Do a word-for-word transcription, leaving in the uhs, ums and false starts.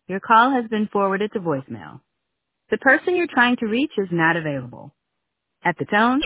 Your call has been forwarded to voicemail. The person you're trying to reach is not available. At the tone,